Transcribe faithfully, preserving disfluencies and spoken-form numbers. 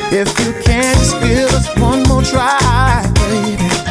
If you can't, just give us one more try, baby.